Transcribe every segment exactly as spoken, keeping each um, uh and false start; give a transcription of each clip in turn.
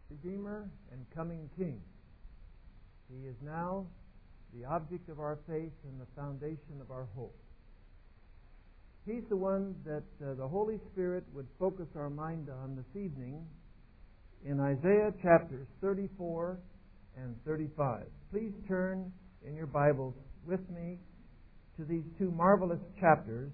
Redeemer and coming King. He is now the object of our faith and the foundation of our hope. He's the one that uh, the Holy Spirit would focus our mind on this evening in Isaiah chapters thirty-four and thirty-five. Please turn in your Bibles with me to these two marvelous chapters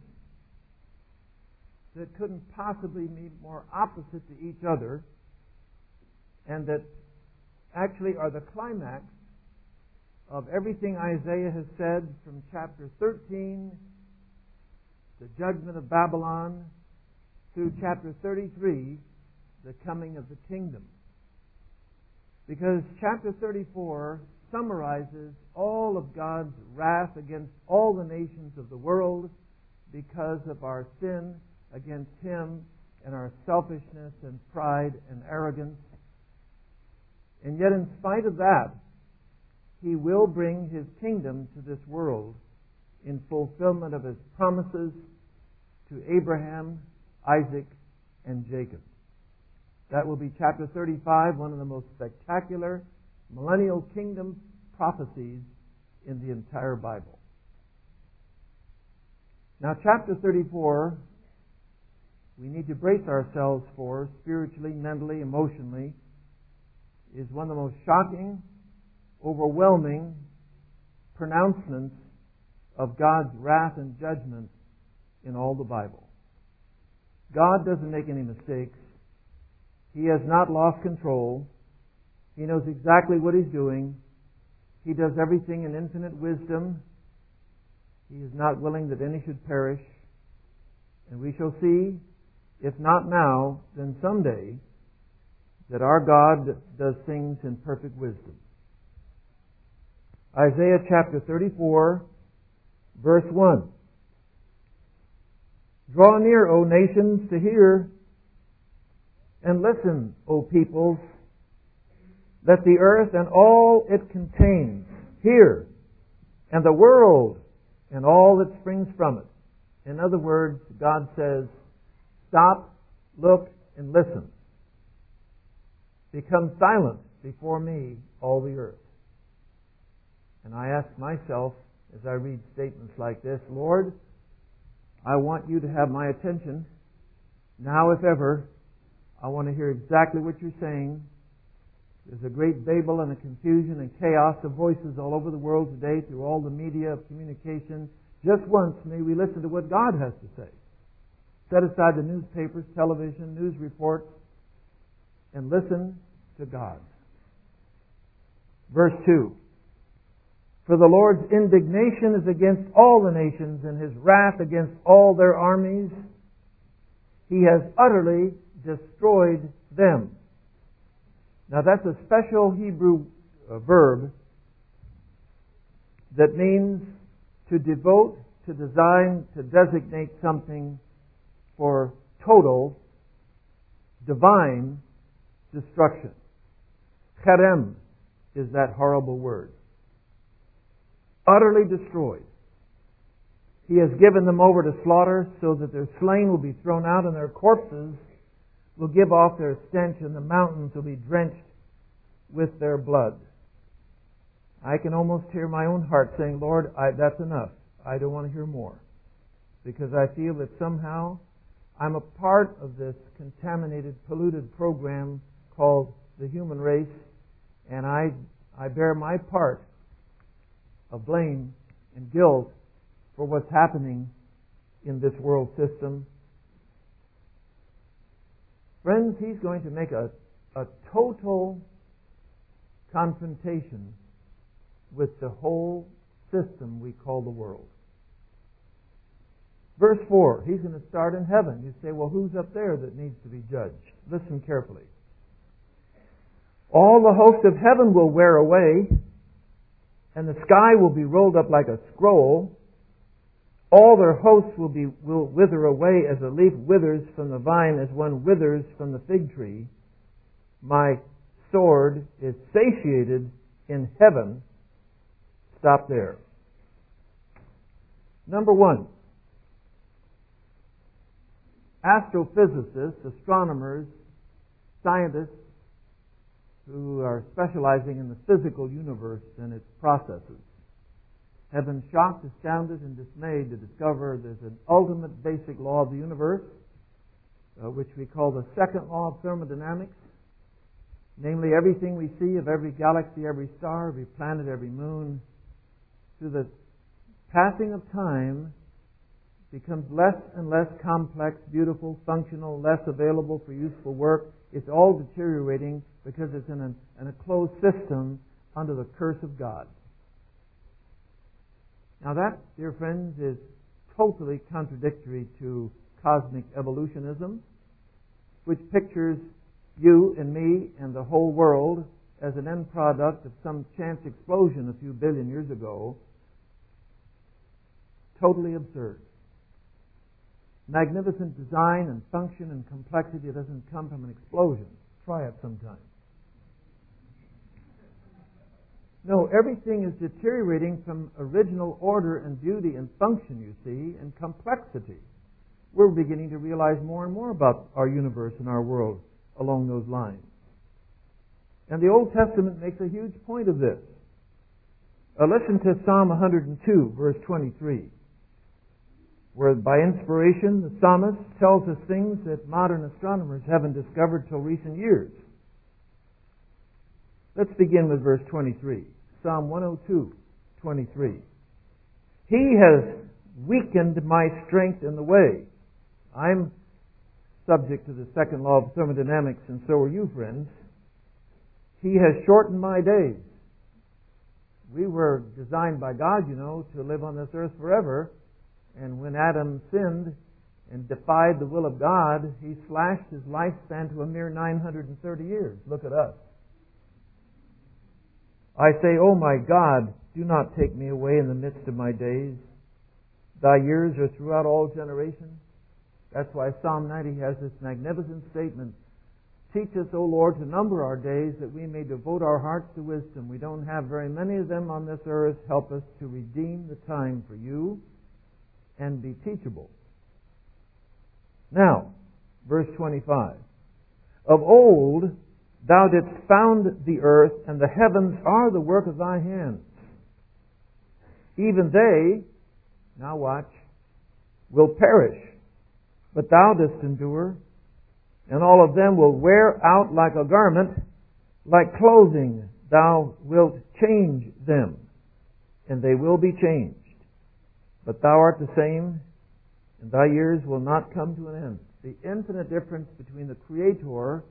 that couldn't possibly be more opposite to each other, and that actually are the climax of everything Isaiah has said from chapter thirteen, the judgment of Babylon, through chapter thirty-three, the coming of the kingdom. Because chapter thirty-four summarizes all of God's wrath against all the nations of the world because of our sin against Him and our selfishness and pride and arrogance. And yet, in spite of that, He will bring His kingdom to this world in fulfillment of His promises to Abraham, Isaac, and Jacob. That will be chapter thirty-five, one of the most spectacular millennial kingdom prophecies in the entire Bible. Now, chapter thirty-four, we need to brace ourselves for spiritually, mentally, emotionally, is one of the most shocking, overwhelming pronouncements of God's wrath and judgment in all the Bible. God doesn't make any mistakes. He has not lost control. He knows exactly what He's doing. He does everything in infinite wisdom. He is not willing that any should perish. And we shall see, if not now, then someday, that our God does things in perfect wisdom. Isaiah chapter thirty-four, verse one. Draw near, O nations, to hear, and listen, O peoples. Let the earth and all it contains hear, and the world and all that springs from it. In other words, God says, stop, look, and listen. Become silent before me, all the earth. And I ask myself, as I read statements like this, Lord, I want you to have my attention. Now, if ever, I want to hear exactly what you're saying. There's a great babel and a confusion and chaos of voices all over the world today through all the media of communication. Just once may we listen to what God has to say. Set aside the newspapers, television, news reports, and listen to God. Verse two. For the Lord's indignation is against all the nations, and His wrath against all their armies. He has utterly destroyed them. Now that's a special Hebrew uh, verb that means to devote, to design, to designate something for total, divine destruction. Cherem is that horrible word. Utterly destroyed. He has given them over to slaughter so that their slain will be thrown out and their corpses will give off their stench and the mountains will be drenched with their blood. I can almost hear my own heart saying, Lord, I, that's enough. I don't want to hear more. Because I feel that somehow I'm a part of this contaminated, polluted program called the human race, and I, I bear my part of blame and guilt for what's happening in this world system. Friends, He's going to make a, a total confrontation with the whole system we call the world. Verse four, He's going to start in heaven. You say, well, who's up there that needs to be judged? Listen carefully. All the host of heaven will wear away, and the sky will be rolled up like a scroll. All their hosts will be will wither away as a leaf withers from the vine, as one withers from the fig tree. My sword is satiated in heaven. Stop there. Number one, astrophysicists, astronomers, scientists who are specializing in the physical universe and its processes have been shocked, astounded, and dismayed to discover there's an ultimate basic law of the universe, uh, which we call the second law of thermodynamics. Namely, everything we see of every galaxy, every star, every planet, every moon, through the passing of time, becomes less and less complex, beautiful, functional, less available for useful work. It's all deteriorating because it's in, an, in a closed system under the curse of God. Now that, dear friends, is totally contradictory to cosmic evolutionism, which pictures you and me and the whole world as an end product of some chance explosion a few billion years ago. Totally absurd. Magnificent design and function and complexity doesn't come from an explosion. Try it sometime. No, everything is deteriorating from original order and beauty and function, you see, and complexity. We're beginning to realize more and more about our universe and our world along those lines. And the Old Testament makes a huge point of this. Uh, listen to Psalm one hundred two, verse twenty-three, where by inspiration the psalmist tells us things that modern astronomers haven't discovered till recent years. Let's begin with verse twenty-three. Psalm one oh two, twenty-three. He has weakened my strength in the way. I'm subject to the second law of thermodynamics, and so are you, friends. He has shortened my days. We were designed by God, you know, to live on this earth forever. And when Adam sinned and defied the will of God, he slashed his lifespan to a mere nine hundred thirty years. Look at us. I say, O my God, do not take me away in the midst of my days. Thy years are throughout all generations. That's why Psalm ninety has this magnificent statement. Teach us, O Lord, to number our days that we may devote our hearts to wisdom. We don't have very many of them on this earth. Help us to redeem the time for you and be teachable. Now, verse twenty-five. Of old thou didst found the earth, and the heavens are the work of thy hands. Even they, now watch, will perish, but thou dost endure, and all of them will wear out like a garment, like clothing thou wilt change them, and they will be changed. But thou art the same, and thy years will not come to an end. The infinite difference between the Creator,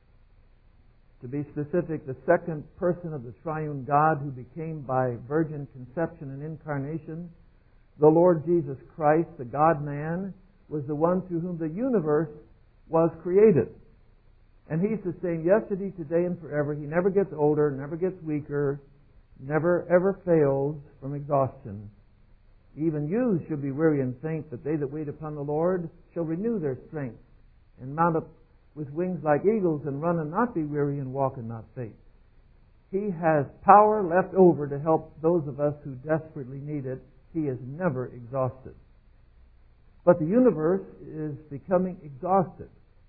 to be specific, the second person of the triune God who became by virgin conception and incarnation, the Lord Jesus Christ, the God-man, was the one through whom the universe was created. And He's the same yesterday, today, and forever. He never gets older, never gets weaker, never ever fails from exhaustion. Even youths should be weary and faint, but they that wait upon the Lord shall renew their strength, and mount up with wings like eagles, and run and not be weary, and walk and not faint. He has power left over to help those of us who desperately need it. He is never exhausted. But the universe is becoming exhausted.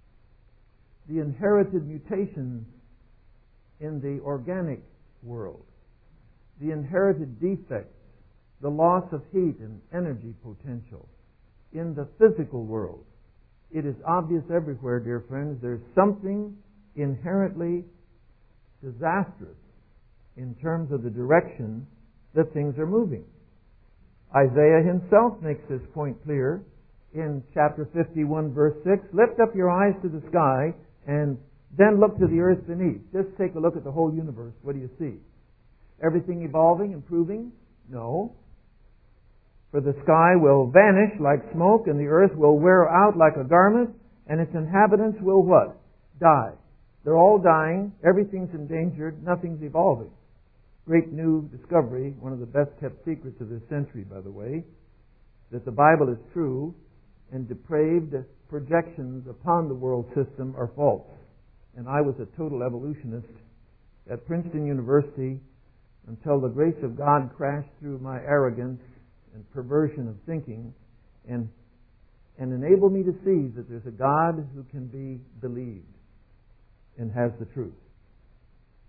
The inherited mutations in the organic world, the inherited defects, the loss of heat and energy potential in the physical world. It is obvious everywhere, dear friends, there's something inherently disastrous in terms of the direction that things are moving. Isaiah himself makes this point clear in chapter fifty-one, verse six. Lift up your eyes to the sky and then look to the earth beneath. Just take a look at the whole universe. What do you see? Everything evolving, improving? No. For the sky will vanish like smoke, and the earth will wear out like a garment, and its inhabitants will what? Die. They're all dying. Everything's endangered. Nothing's evolving. Great new discovery, one of the best kept secrets of this century, by the way, that the Bible is true and depraved projections upon the world system are false. And I was a total evolutionist at Princeton University until the grace of God crashed through my arrogance and perversion of thinking and and enabled me to see that there's a God who can be believed and has the truth.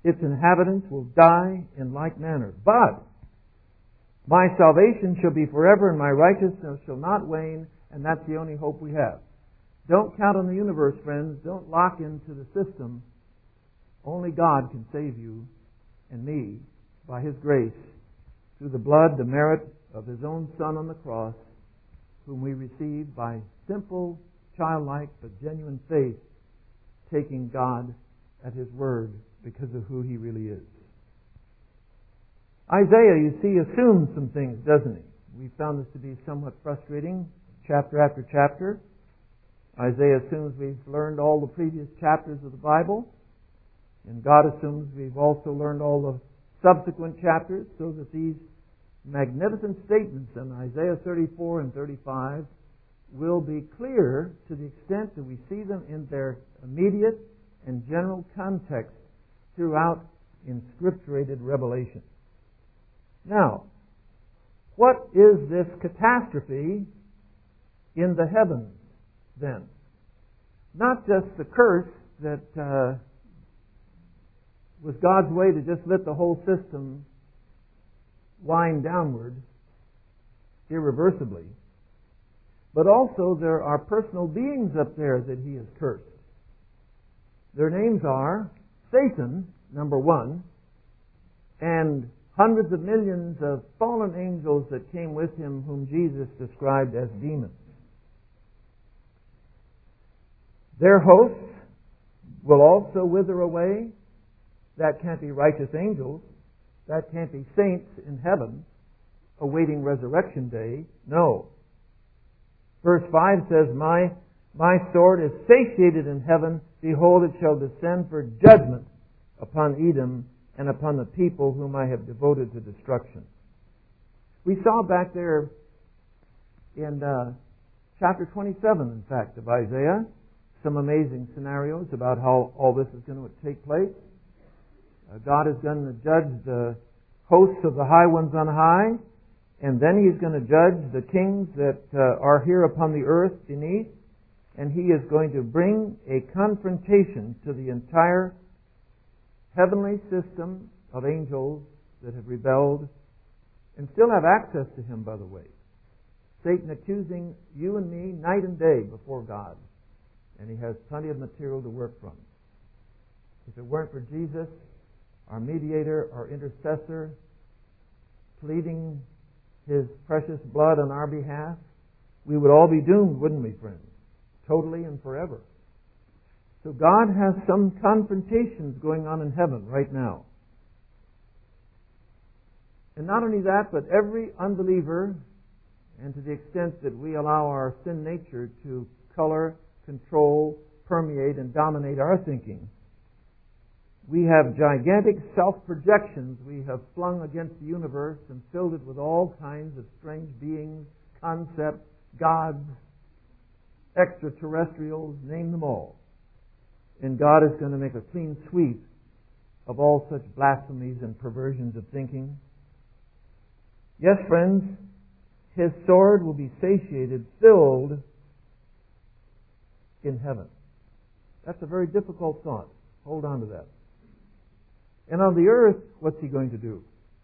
its inhabitants will die in like manner. But my salvation shall be forever, and my righteousness shall not wane, and that's the only hope we have. Don't count on the universe, friends. Don't lock into the system. Only God can save you and me by His grace through the blood, the merit of His own Son on the cross, whom we receive by simple, childlike, but genuine faith, taking God at His word because of who He really is. Isaiah, you see, assumes some things, doesn't he? We found this to be somewhat frustrating, chapter after chapter. Isaiah assumes we've learned all the previous chapters of the Bible, and God assumes we've also learned all the subsequent chapters, so that these magnificent statements in Isaiah thirty-four and thirty-five will be clear to the extent that we see them in their immediate and general context throughout inscripturated revelation. Now, what is this catastrophe in the heavens then? Not just the curse that uh, was God's way to just let the whole system wind downward irreversibly, but also there are personal beings up there that He has cursed. Their names are Satan, number one, and hundreds of millions of fallen angels that came with him, whom Jesus described as demons. Their hosts will also wither away. That can't be righteous angels. That can't be saints in heaven awaiting resurrection day. No. Verse five says, My, my sword is satiated in heaven. Behold, it shall descend for judgment upon Edom and upon the people whom I have devoted to destruction. We saw back there in uh, chapter twenty-seven, in fact, of Isaiah, some amazing scenarios about how all this is going to take place. Uh, God is going to judge the hosts of the high ones on high, and then He's going to judge the kings that uh, are here upon the earth beneath, and He is going to bring a confrontation to the entire heavenly system of angels that have rebelled and still have access to Him, by the way. Satan accusing you and me night and day before God, and he has plenty of material to work from. If it weren't for Jesus, our mediator, our intercessor, pleading His precious blood on our behalf, we would all be doomed, wouldn't we, friends? Totally and forever. So God has some confrontations going on in heaven right now. And not only that, but every unbeliever, and to the extent that we allow our sin nature to color, control, permeate, and dominate our thinking, we have gigantic self-projections we have flung against the universe and filled it with all kinds of strange beings, concepts, gods, extraterrestrials, name them all. And God is going to make a clean sweep of all such blasphemies and perversions of thinking. Yes, friends, His sword will be satiated, filled in heaven. That's a very difficult thought. Hold on to that. And on the earth, what's He going to do?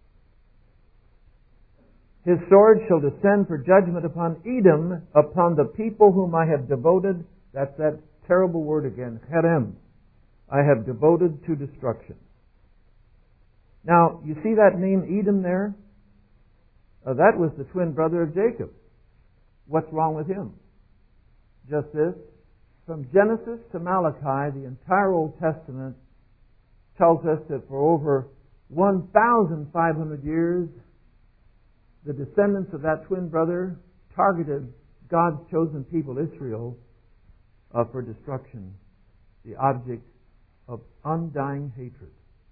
His sword shall descend for judgment upon Edom, upon the people whom I have devoted. That's that terrible word again, cherem. I have devoted to destruction. Now, you see that name Edom there? Uh, that was the twin brother of Jacob. What's wrong with him? Just this. From Genesis to Malachi, the entire Old Testament tells us that for over one thousand five hundred years, the descendants of that twin brother targeted God's chosen people, Israel, uh, for destruction, the object of undying hatred.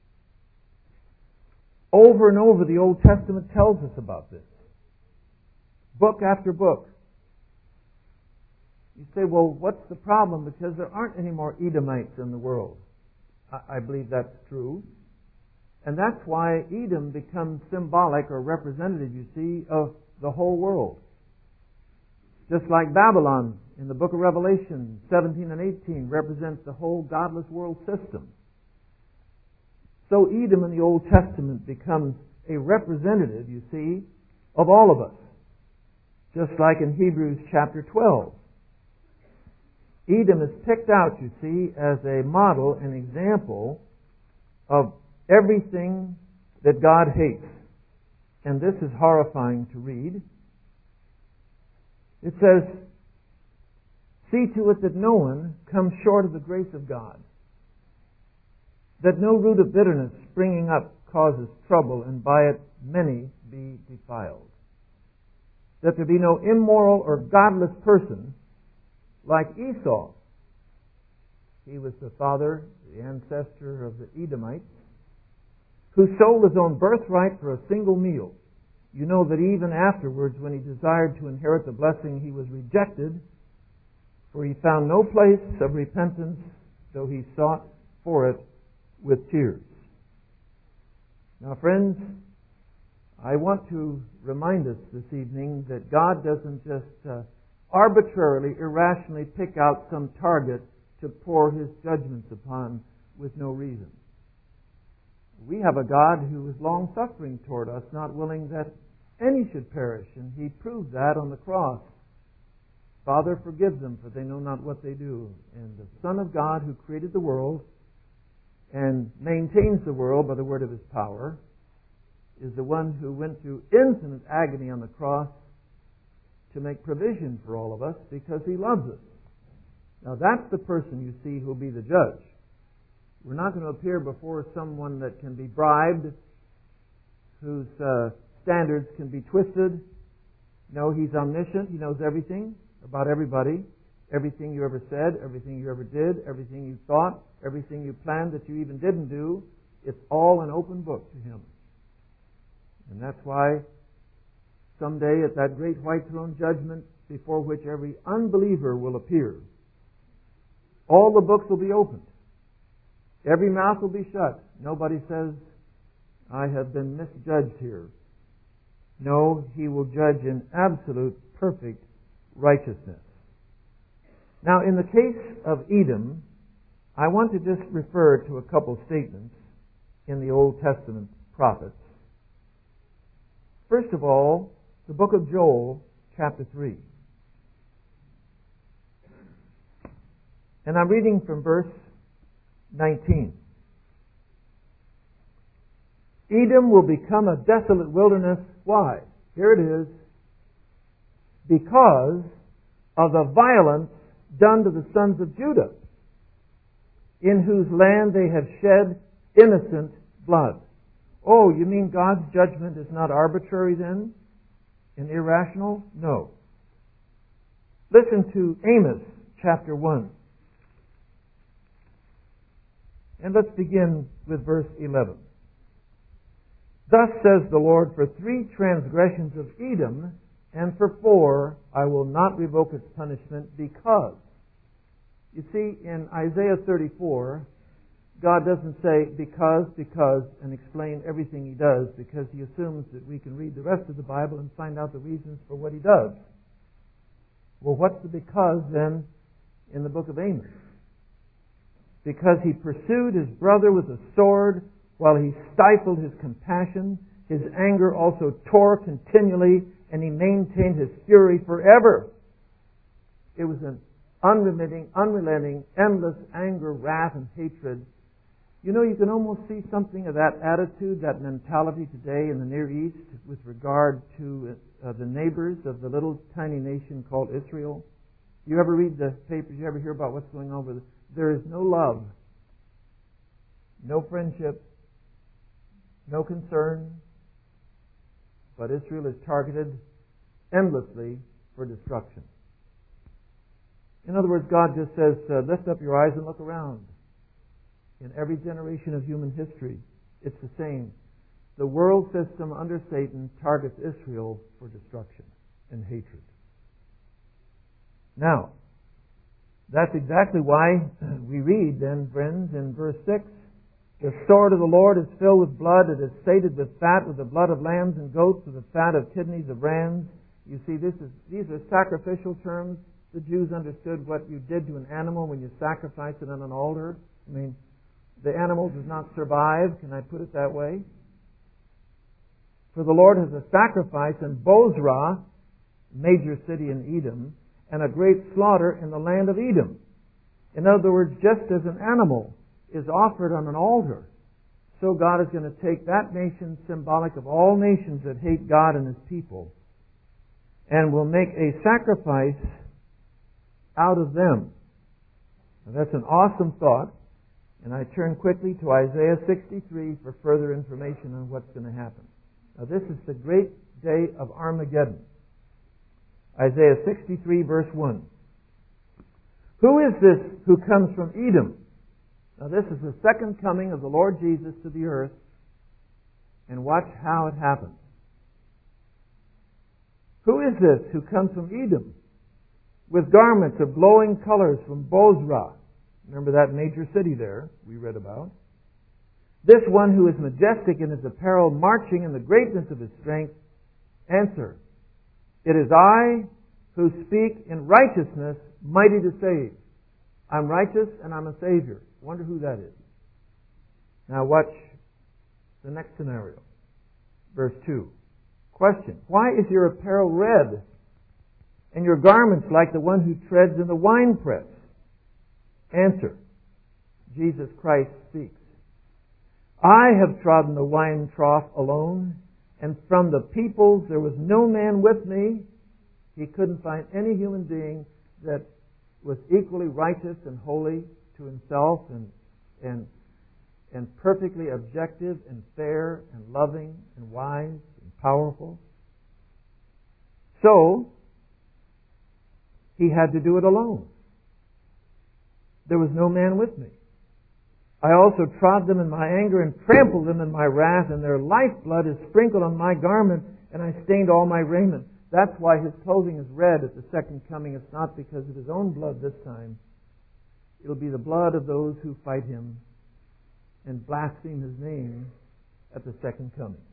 Over and over, the Old Testament tells us about this. Book after book. You say, well, what's the problem? Because there aren't any more Edomites in the world. I, I believe that's true. And that's why Edom becomes symbolic or representative, you see, of the whole world. Just like Babylon in the book of Revelation seventeen and eighteen represents the whole godless world system. So Edom in the Old Testament becomes a representative, you see, of all of us. Just like in Hebrews chapter twelve. Edom is picked out, you see, as a model, an example of everything that God hates. And this is horrifying to read. It says, "See to it that no one comes short of the grace of God, that no root of bitterness springing up causes trouble, and by it many be defiled. That there be no immoral or godless person like Esau." He was the father, the ancestor of the Edomites, "who sold his own birthright for a single meal. You know that even afterwards, when he desired to inherit the blessing, he was rejected, for he found no place of repentance, though he sought for it with tears." Now, friends, I want to remind us this evening that God doesn't just uh, arbitrarily, irrationally pick out some target to pour His judgments upon with no reason. We have a God who is long-suffering toward us, not willing that any should perish, and He proved that on the cross. "Father, forgive them, for they know not what they do." And the Son of God, who created the world and maintains the world by the word of His power, is the one who went through infinite agony on the cross to make provision for all of us because He loves us. Now that's the person, you see, who will be the judge. We're not going to appear before someone that can be bribed, whose uh, standards can be twisted. No, He's omniscient. He knows everything about everybody. Everything you ever said, everything you ever did, everything you thought, everything you planned that you even didn't do. It's all an open book to Him. And that's why someday at that great white throne judgment, before which every unbeliever will appear, all the books will be opened. Every mouth will be shut. Nobody says, "I have been misjudged here." No, He will judge in absolute, perfect righteousness. Now, in the case of Edom, I want to just refer to a couple statements in the Old Testament prophets. First of all, the book of Joel, chapter three. And I'm reading from verse nineteen. "Edom will become a desolate wilderness." Why? Here it is. "Because of the violence done to the sons of Judah, in whose land they have shed innocent blood." Oh, you mean God's judgment is not arbitrary then? And irrational? No. Listen to Amos chapter one. And let's begin with verse eleven. "Thus says the Lord, for three transgressions of Edom, and for four I will not revoke its punishment, because..." You see, in Isaiah thirty-four, God doesn't say because, because, and explain everything He does, because He assumes that we can read the rest of the Bible and find out the reasons for what He does. Well, what's the because then in the book of Amos? "Because he pursued his brother with a sword, while he stifled his compassion. His anger also tore continually, and he maintained his fury forever." It was an unremitting, unrelenting, endless anger, wrath, and hatred. You know, you can almost see something of that attitude, that mentality today in the Near East with regard to uh, the neighbors of the little tiny nation called Israel. You ever read the papers? You ever hear about what's going on with it? There is no love, no friendship, no concern, but Israel is targeted endlessly for destruction. In other words, God just says, uh, lift up your eyes and look around. In every generation of human history, it's the same. The world system under Satan targets Israel for destruction and hatred. Now, that's exactly why we read then, friends, in verse six, "The sword of the Lord is filled with blood. It is sated with fat, with the blood of lambs and goats, with the fat of kidneys of rams." You see, this is these are sacrificial terms. The Jews understood what you did to an animal when you sacrificed it on an altar. I mean, the animal does not survive. Can I put it that way? For the Lord has a sacrifice in Bozrah, major city in Edom, and a great slaughter in the land of Edom. In other words, just as an animal is offered on an altar, so God is going to take that nation, symbolic of all nations that hate God and His people, and will make a sacrifice out of them. Now, that's an awesome thought, and I turn quickly to Isaiah sixty-three for further information on what's going to happen. Now, this is the great day of Armageddon. Isaiah sixty-three, verse one. Who is this who comes from Edom? Now, this is the second coming of the Lord Jesus to the earth, and watch how it happens. Who is this who comes from Edom with garments of glowing colors from Bozrah? Remember that major city there we read about. This one who is majestic in his apparel, marching in the greatness of his strength. Answer. It is I who speak in righteousness, mighty to save. I'm righteous and I'm a Savior. Wonder who that is. Now watch the next scenario. Verse two. Question. Why is your apparel red and your garments like the one who treads in the winepress? Answer. Jesus Christ speaks. I have trodden the wine trough alone, and from the peoples there was no man with me. He couldn't find any human being that was equally righteous and holy to himself and and and perfectly objective and fair and loving and wise and powerful. So he had to do it alone. There was no man with me. I also trod them in my anger and trampled them in my wrath, and their lifeblood is sprinkled on my garment, and I stained all my raiment. That's why his clothing is red at the second coming. It's not because of his own blood this time. It'll be the blood of those who fight him and blaspheme his name at the second coming.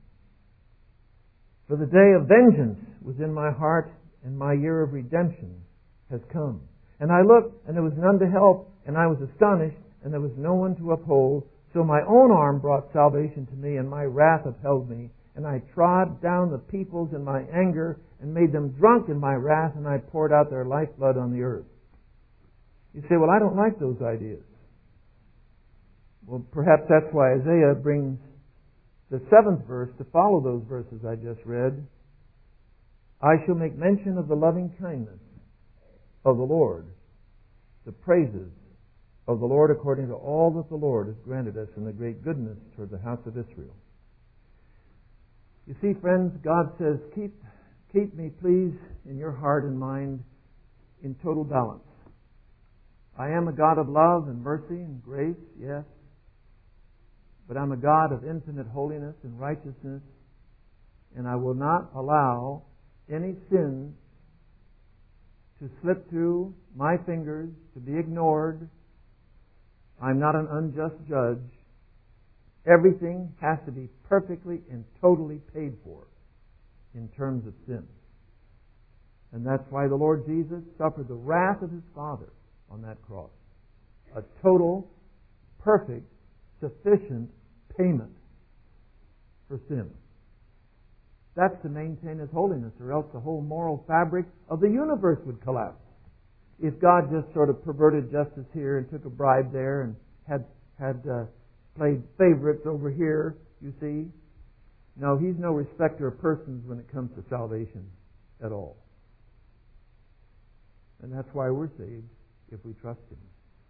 For the day of vengeance was in my heart, and my year of redemption has come. And I looked, and there was none to help, and I was astonished, and there was no one to uphold. So my own arm brought salvation to me, and my wrath upheld me. And I trod down the peoples in my anger, and made them drunk in my wrath, and I poured out their lifeblood on the earth. You say, well, I don't like those ideas. Well, perhaps that's why Isaiah brings the seventh verse to follow those verses I just read. I shall make mention of the loving kindness of the Lord, the praises of the Lord according to all that the Lord has granted us in the great goodness toward the house of Israel. You see, friends, God says, keep, keep me, please, in your heart and mind in total balance. I am a God of love and mercy and grace, yes, but I'm a God of infinite holiness and righteousness, and I will not allow any sin to slip through my fingers, to be ignored. I'm not an unjust judge. Everything has to be perfectly and totally paid for in terms of sin. And that's why the Lord Jesus suffered the wrath of His Father on that cross. A total, perfect, sufficient payment for sin. That's to maintain His holiness, or else the whole moral fabric of the universe would collapse. If God just sort of perverted justice here and took a bribe there and had had uh, played favorites over here, you see. No, He's no respecter of persons when it comes to salvation at all. And that's why we're saved, if we trust Him.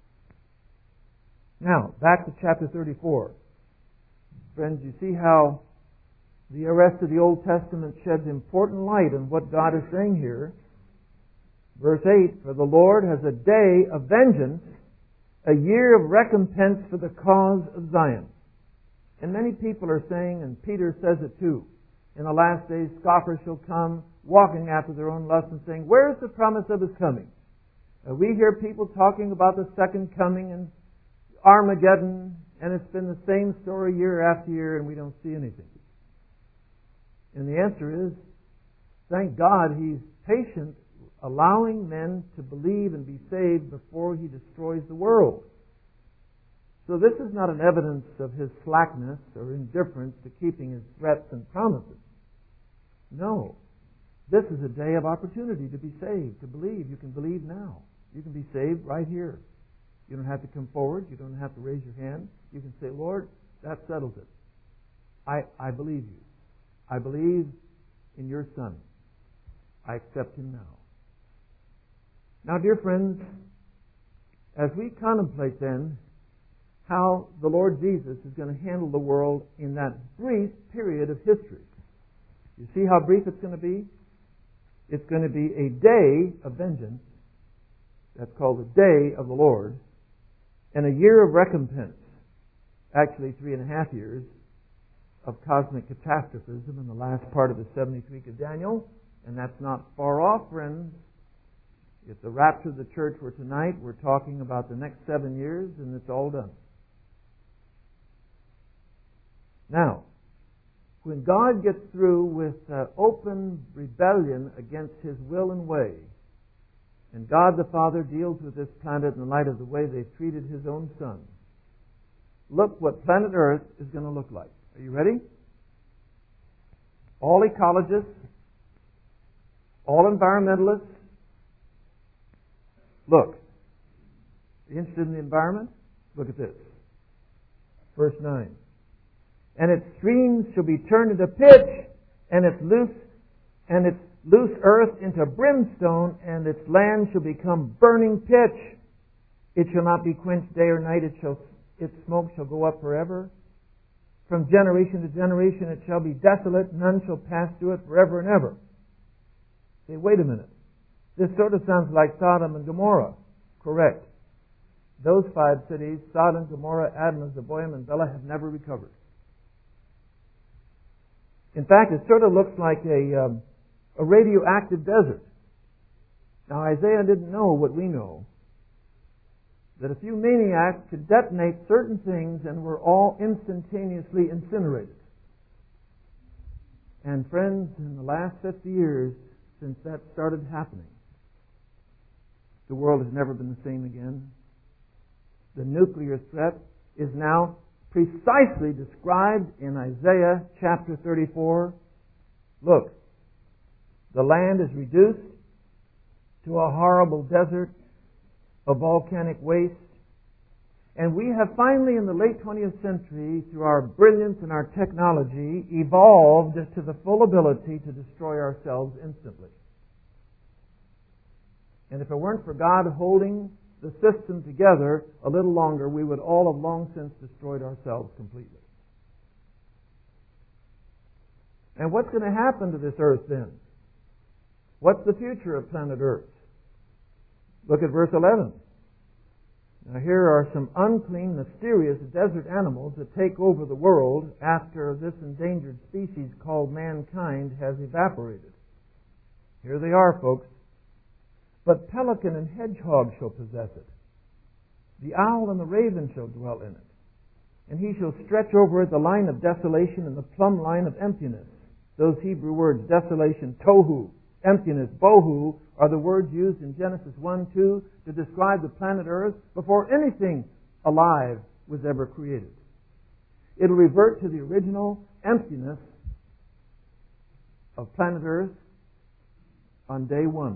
Now, back to chapter thirty-four. Friends, you see how the rest of the Old Testament sheds important light on what God is saying here. Verse eight, for the Lord has a day of vengeance, a year of recompense for the cause of Zion. And many people are saying, and Peter says it too, in the last days scoffers shall come, walking after their own lust and saying, where is the promise of His coming? Uh, we hear people talking about the second coming and Armageddon, and it's been the same story year after year, and we don't see anything. And the answer is, thank God He's patient, allowing men to believe and be saved before He destroys the world. So this is not an evidence of his slackness or indifference to keeping his threats and promises. No. This is a day of opportunity to be saved, to believe. You can believe now. You can be saved right here. You don't have to come forward. You don't have to raise your hand. You can say, Lord, that settles it. I, I believe you. I believe in your Son. I accept him now. Now, dear friends, as we contemplate then how the Lord Jesus is going to handle the world in that brief period of history. You see how brief it's going to be? It's going to be a day of vengeance. That's called the day of the Lord. And a year of recompense. Actually, three and a half years of cosmic catastrophism in the last part of the seventieth week of Daniel. And that's not far off, friends. If the rapture of the church were tonight, we're talking about the next seven years and it's all done. Now, when God gets through with uh, open rebellion against His will and way, and God the Father deals with this planet in the light of the way they've treated His own Son, look what planet Earth is going to look like. Are you ready? All ecologists, all environmentalists. Look. Are you interested in the environment? Look at this. Verse nine. And its streams shall be turned into pitch, and its loose and its loose earth into brimstone, and its land shall become burning pitch. It shall not be quenched day or night, it shall its smoke shall go up forever. From generation to generation it shall be desolate, none shall pass through it forever and ever. Say, wait a minute. This sort of sounds like Sodom and Gomorrah. Correct. Those five cities, Sodom, Gomorrah, Admah, Zeboim, and Bela, have never recovered. In fact, it sort of looks like a, um, a radioactive desert. Now, Isaiah didn't know what we know. That a few maniacs could detonate certain things and were all instantaneously incinerated. And friends, in the last fifty years since that started happening, the world has never been the same again. The nuclear threat is now precisely described in Isaiah chapter thirty-four. Look, the land is reduced to a horrible desert, a volcanic waste. And we have finally, in the late twentieth century, through our brilliance and our technology, evolved to the full ability to destroy ourselves instantly. And if it weren't for God holding the system together a little longer, we would all have long since destroyed ourselves completely. And what's going to happen to this earth then? What's the future of planet Earth? Look at verse eleven. Now here are some unclean, mysterious desert animals that take over the world after this endangered species called mankind has evaporated. Here they are, folks. But pelican and hedgehog shall possess it. The owl and the raven shall dwell in it. And he shall stretch over it the line of desolation and the plumb line of emptiness. Those Hebrew words, desolation, tohu, emptiness, bohu, are the words used in Genesis one two to describe the planet Earth before anything alive was ever created. It'll revert to the original emptiness of planet Earth on day one.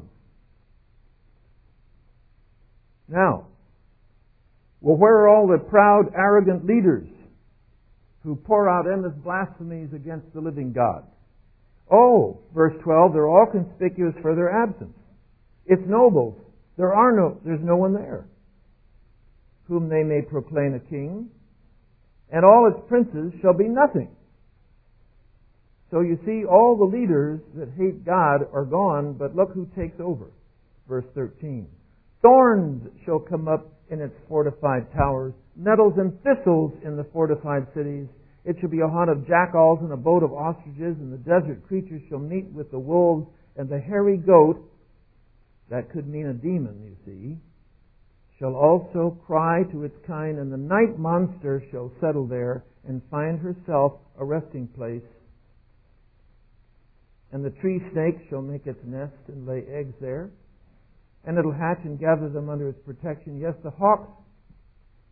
Now, well, where are all the proud, arrogant leaders who pour out endless blasphemies against the living God? Oh, verse twelve, they're all conspicuous for their absence. Its nobles, there are no, there's no one there whom they may proclaim a king, and all its princes shall be nothing. So you see, all the leaders that hate God are gone, but look who takes over. Verse thirteen. Thorns shall come up in its fortified towers, nettles and thistles in the fortified cities. It shall be a haunt of jackals and a abode of ostriches, and the desert creatures shall meet with the wolves, and the hairy goat, that could mean a demon, you see, shall also cry to its kind, and the night monster shall settle there and find herself a resting place. And the tree snake shall make its nest and lay eggs there, and it'll hatch and gather them under its protection. Yes, the hawks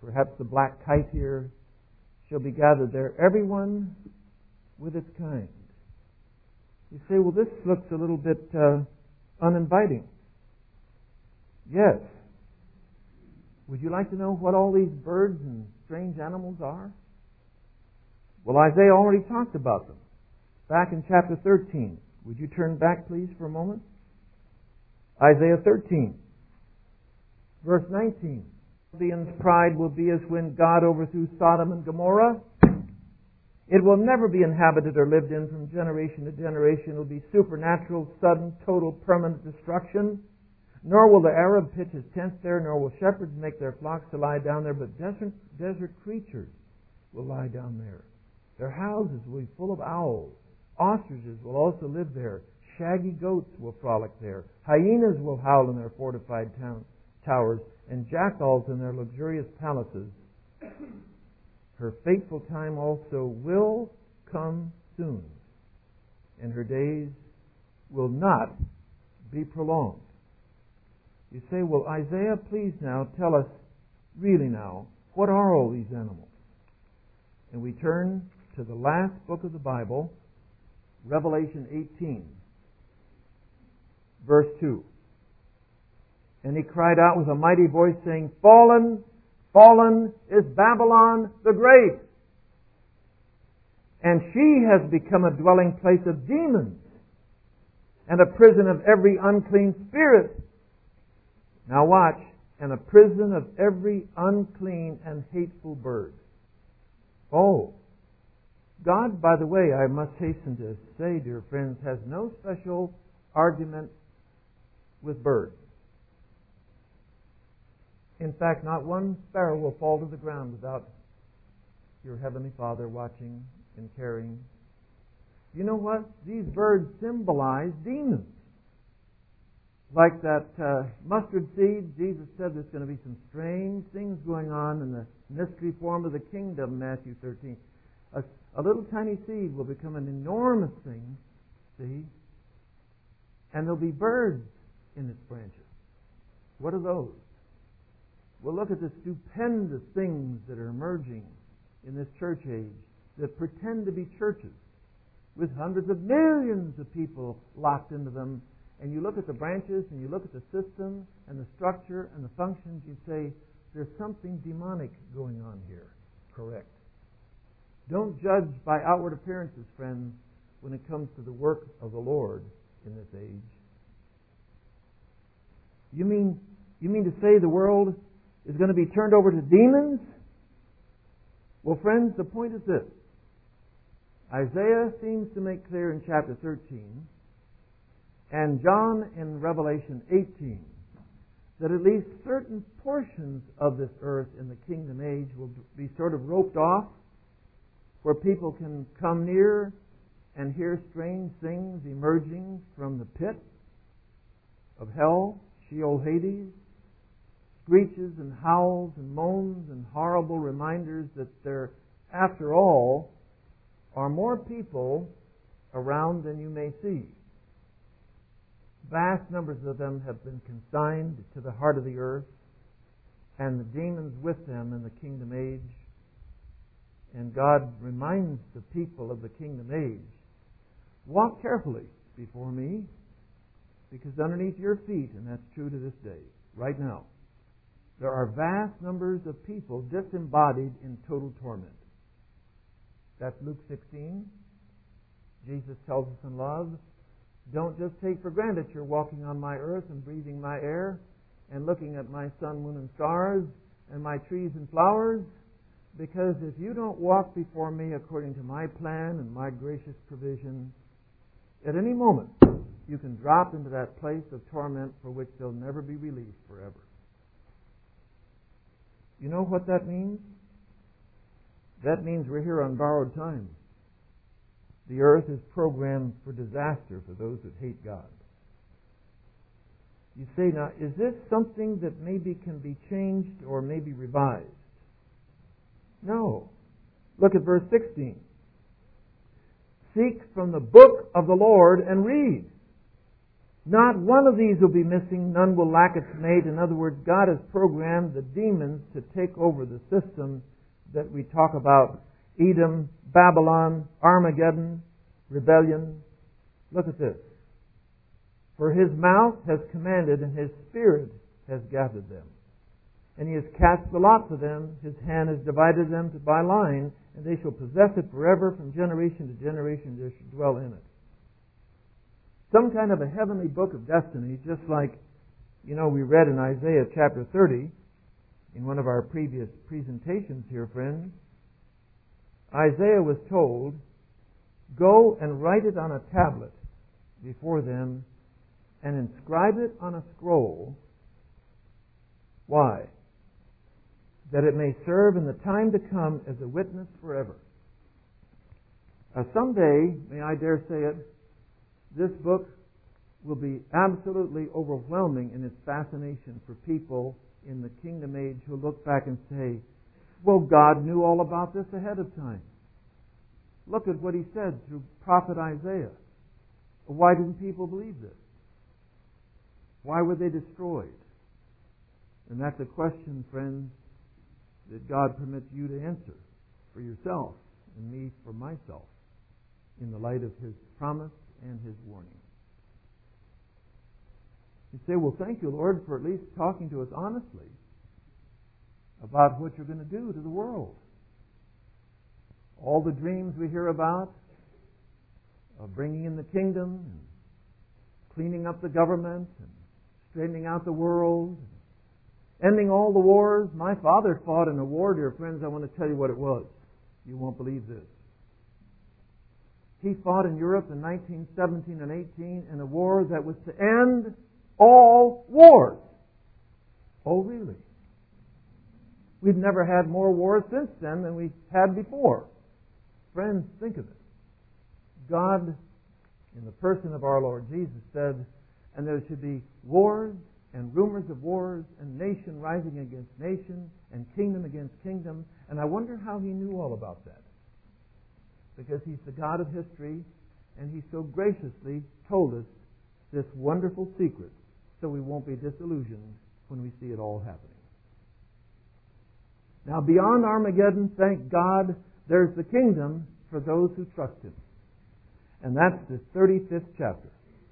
Perhaps the black kite here shall be gathered there, everyone with its kind. You say, well, this looks a little bit uh, uninviting. Yes. Would you like to know what all these birds and strange animals are? Well, Isaiah already talked about them back in chapter thirteen. Would you turn back, please, for a moment? Isaiah thirteen, verse nineteen. Babylon's pride will be as when God overthrew Sodom and Gomorrah. It will never be inhabited or lived in from generation to generation. It will be supernatural, sudden, total, permanent destruction. Nor will the Arab pitch his tents there, nor will shepherds make their flocks to lie down there, but desert, desert creatures will lie down there. Their houses will be full of owls. Ostriches will also live there. Shaggy goats will frolic there. Hyenas will howl in their fortified town, towers, and jackals in their luxurious palaces. Her fateful time also will come soon, and her days will not be prolonged. You say, well, Isaiah, please now tell us, really now, what are all these animals? And we turn to the last book of the Bible, Revelation eighteen, verse two. And he cried out with a mighty voice, saying, Fallen, fallen is Babylon the Great, and she has become a dwelling place of demons and a prison of every unclean spirit. Now watch, and a prison of every unclean and hateful bird. Oh, God, by the way, I must hasten to say, dear friends, has no special argument with birds. In fact, not one sparrow will fall to the ground without your Heavenly Father watching and caring. You know what? These birds symbolize demons. Like that uh, mustard seed, Jesus said there's going to be some strange things going on in the mystery form of the kingdom, Matthew thirteen. A, a little tiny seed will become an enormous thing, see? And there'll be birds in its branches. What are those? Well, look at the stupendous things that are emerging in this church age that pretend to be churches with hundreds of millions of people locked into them. And you look at the branches and you look at the system and the structure and the functions, you say, there's something demonic going on here. Correct. Don't judge by outward appearances, friends, when it comes to the work of the Lord in this age. You mean, you mean to say the world is going to be turned over to demons? Well, friends, the point is this. Isaiah seems to make clear in chapter thirteen, and John in Revelation eighteen, that at least certain portions of this earth in the kingdom age will be sort of roped off, where people can come near and hear strange things emerging from the pit of hell, Sheol, Hades, screeches and howls and moans and horrible reminders that there, after all, are more people around than you may see. Vast numbers of them have been consigned to the heart of the earth, and the demons with them in the kingdom age. And God reminds the people of the kingdom age, walk carefully before me, because underneath your feet, and that's true to this day, right now, there are vast numbers of people disembodied in total torment. That's Luke sixteen. Jesus tells us in love, don't just take for granted you're walking on my earth and breathing my air and looking at my sun, moon, and stars and my trees and flowers, because if you don't walk before me according to my plan and my gracious provision, at any moment you can drop into that place of torment for which there'll never be relief forever. You know what that means? That means we're here on borrowed time. The earth is programmed for disaster for those that hate God. You say, now, is this something that maybe can be changed or maybe revised? No. Look at verse sixteen. Seek from the book of the Lord and read. Not one of these will be missing. None will lack its mate. In other words, God has programmed the demons to take over the system that we talk about. Edom, Babylon, Armageddon, rebellion. Look at this. For his mouth has commanded, and his spirit has gathered them. And he has cast the lot for them. His hand has divided them by line, and they shall possess it forever. From generation to generation they shall dwell in it. Some kind of a heavenly book of destiny, just like, you know, we read in Isaiah chapter thirty, in one of our previous presentations here, friends. Isaiah was told, go and write it on a tablet before them, and inscribe it on a scroll. Why? That it may serve in the time to come as a witness forever. Uh, someday, may I dare say it, this book will be absolutely overwhelming in its fascination for people in the kingdom age who look back and say, well, God knew all about this ahead of time. Look at what He said through prophet Isaiah. Why didn't people believe this? Why were they destroyed? And that's a question, friends, that God permits you to answer for yourself and me for myself in the light of His promise and His warning. You say, well, thank you, Lord, for at least talking to us honestly about what you're going to do to the world. All the dreams we hear about of bringing in the kingdom and cleaning up the government and straightening out the world, ending all the wars. My father fought in a war, dear friends. I want to tell you what it was. You won't believe this. He fought in Europe in nineteen seventeen and eighteen in a war that was to end all wars. Oh, really? We've never had more wars since then than we had before. Friends, think of it. God, in the person of our Lord Jesus, said, and there should be wars and rumors of wars and nation rising against nation and kingdom against kingdom. And I wonder how He knew all about that. Because He's the God of history, and He so graciously told us this wonderful secret so we won't be disillusioned when we see it all happening. Now, beyond Armageddon, thank God, there's the kingdom for those who trust Him. And that's the thirty-fifth chapter.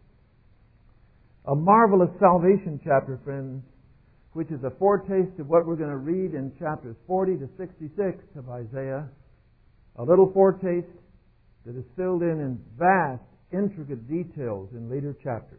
A marvelous salvation chapter, friends, which is a foretaste of what we're going to read in chapters forty to sixty-six of Isaiah. A little foretaste that is filled in in vast, intricate details in later chapters.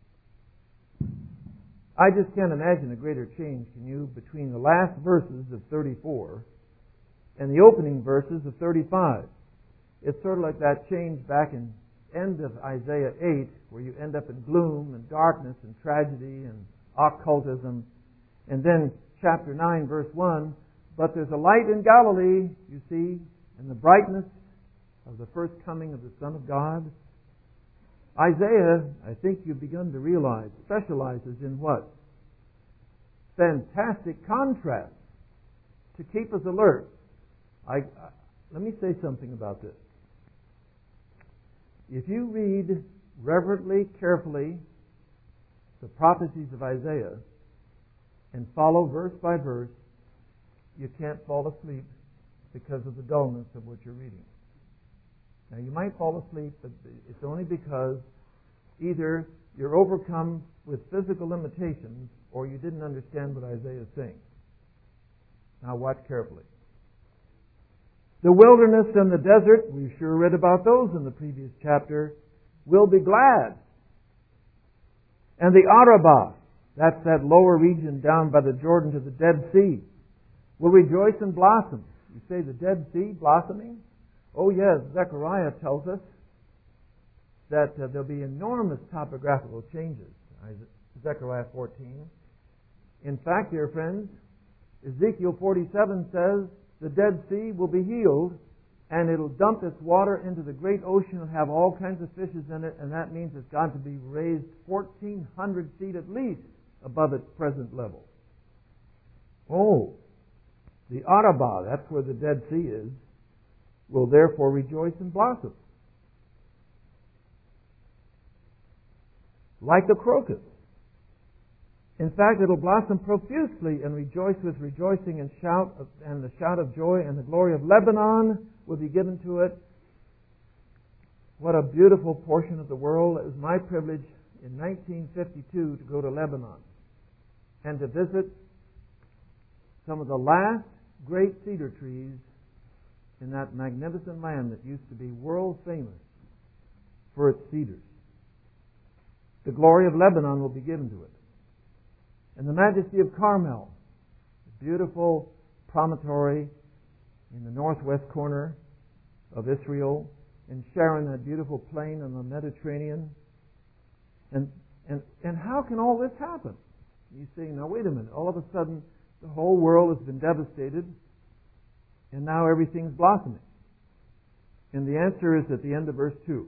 I just can't imagine a greater change, can you, between the last verses of thirty-four and the opening verses of thirty-five. It's sort of like that change back in end of Isaiah eight, where you end up in gloom and darkness and tragedy and occultism. And then chapter nine, verse one, but there's a light in Galilee, you see, and the brightness of the first coming of the Son of God. Isaiah, I think you've begun to realize, specializes in what? Fantastic contrast to keep us alert. I, I, let me say something about this. If you read reverently, carefully, the prophecies of Isaiah and follow verse by verse, you can't fall asleep because of the dullness of what you're reading. Now, you might fall asleep, but it's only because either you're overcome with physical limitations or you didn't understand what Isaiah is saying. Now, watch carefully. The wilderness and the desert, we sure read about those in the previous chapter, will be glad. And the Arabah, that's that lower region down by the Jordan to the Dead Sea, will rejoice and blossom. You say the Dead Sea blossoming? Oh yes, Zechariah tells us that uh, there'll be enormous topographical changes. Zechariah fourteen. In fact, dear friends, Ezekiel forty-seven says the Dead Sea will be healed and it'll dump its water into the great ocean and have all kinds of fishes in it, and that means it's got to be raised fourteen hundred feet at least above its present level. Oh, the Arabah, that's where the Dead Sea is, will therefore rejoice and blossom. like the crocus. In fact, it'll blossom profusely and rejoice with rejoicing and shout of, and the shout of joy, and the glory of Lebanon will be given to it. What a beautiful portion of the world. It was my privilege in nineteen fifty-two to go to Lebanon and to visit some of the last great cedar trees in that magnificent land that used to be world famous for its cedars. The glory of Lebanon will be given to it. And the majesty of Carmel, the beautiful promontory in the northwest corner of Israel, and Sharon, that beautiful plain on the Mediterranean. And, and, and how can all this happen? You say, now wait a minute, all of a sudden the whole world has been devastated and now everything's blossoming. And the answer is at the end of verse two.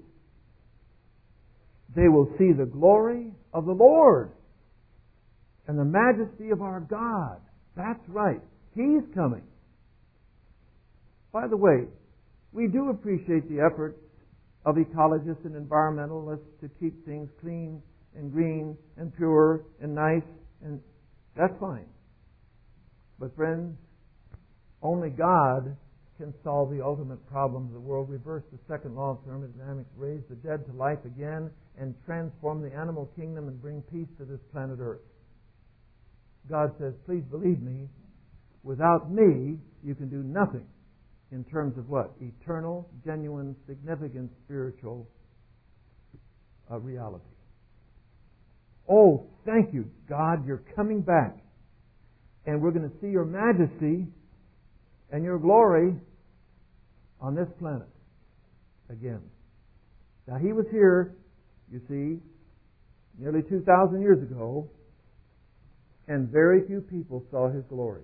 They will see the glory of the Lord and the majesty of our God. That's right. He's coming. By the way, we do appreciate the efforts of ecologists and environmentalists to keep things clean and green and pure and nice, and that's fine. But friends, only God can solve the ultimate problem of the world, reverse the second law of thermodynamics, raise the dead to life again, and transform the animal kingdom and bring peace to this planet Earth. God says, please believe me, without me, you can do nothing in terms of what? Eternal, genuine, significant spiritual uh, reality. Oh, thank you, God, you're coming back. And we're going to see your majesty and your glory on this planet again. Now, he was here, you see, nearly two thousand years ago, and very few people saw his glory.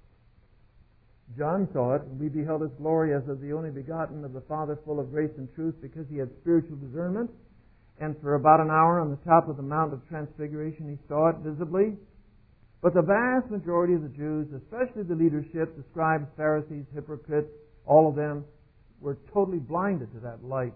John saw it, and we beheld his glory as of the only begotten of the Father, full of grace and truth, because he had spiritual discernment. And for about an hour on the top of the Mount of Transfiguration, he saw it visibly. But the vast majority of the Jews, especially the leadership, the scribes, Pharisees, hypocrites, all of them, were totally blinded to that light.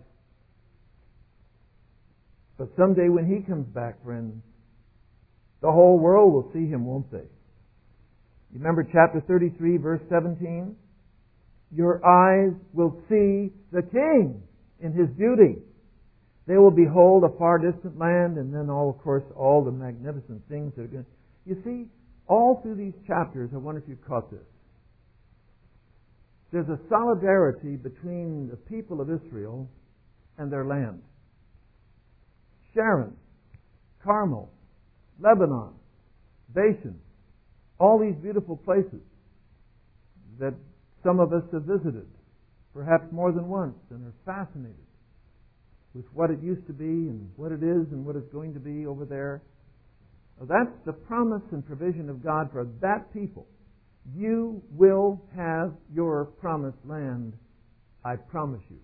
But someday when he comes back, friends, the whole world will see him, won't they? You remember chapter thirty-three, verse seventeen? Your eyes will see the King in his beauty. They will behold a far distant land, and then all, of course, all the magnificent things that are going to... You see, all through these chapters, I wonder if you caught this. There's a solidarity between the people of Israel and their land. Sharon, Carmel, Lebanon, Bashan, all these beautiful places that some of us have visited, perhaps more than once, and are fascinated with what it used to be and what it is and what it's going to be over there. Well, that's the promise and provision of God for that people. You will have your promised land, I promise you.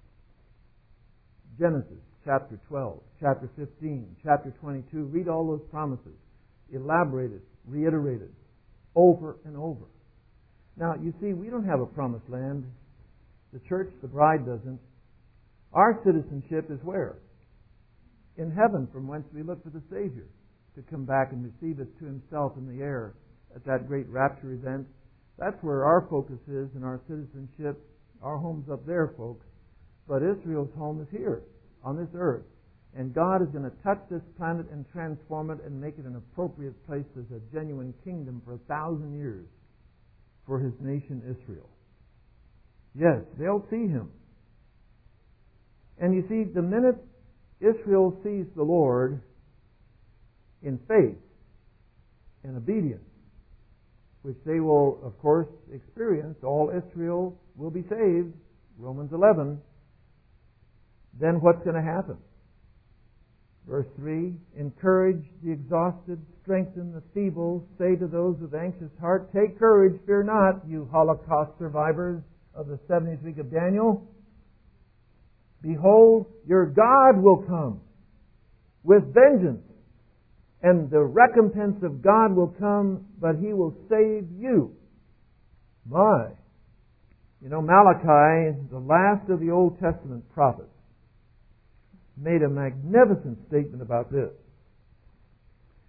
Genesis chapter twelve, chapter fifteen, chapter twenty-two. Read all those promises. Elaborated, reiterated, over and over. Now, you see, we don't have a promised land. The church, the bride, doesn't. Our citizenship is where? In heaven, from whence we look for the Savior to come back and receive us to himself in the air at that great rapture event. That's where our focus is and our citizenship. Our home's up there, folks. But Israel's home is here, on this earth. And God is going to touch this planet and transform it and make it an appropriate place as a genuine kingdom for a thousand years for his nation Israel. Yes, they'll see him. And you see, the minute Israel sees the Lord in faith and obedience, which they will, of course, experience, all Israel will be saved, Romans eleven, then what's going to happen? Verse three, encourage the exhausted, strengthen the feeble, say to those with anxious heart, take courage, fear not, you Holocaust survivors of the seventieth week of Daniel. Behold, your God will come with vengeance, and the recompense of God will come, but he will save you. My. You know, Malachi, the last of the Old Testament prophets, made a magnificent statement about this.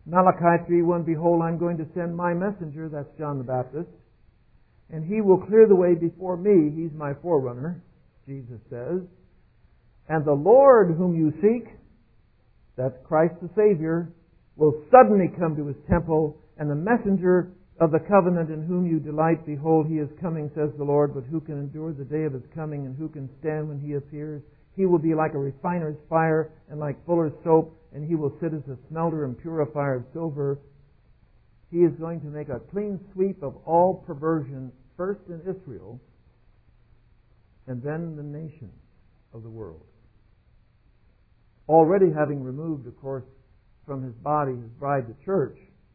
Malachi three one, behold, I'm going to send my messenger, that's John the Baptist, and he will clear the way before me. He's my forerunner, Jesus says. And the Lord whom you seek, that's Christ the Savior, will suddenly come to his temple, and the messenger of the covenant in whom you delight, behold, he is coming, says the Lord, but who can endure the day of his coming, and who can stand when he appears? He will be like a refiner's fire and like fuller's soap, and he will sit as a smelter and purifier of silver. He is going to make a clean sweep of all perversion, first in Israel, and then in the nations of the world. Already having removed, of course, from his body, his bride, the church,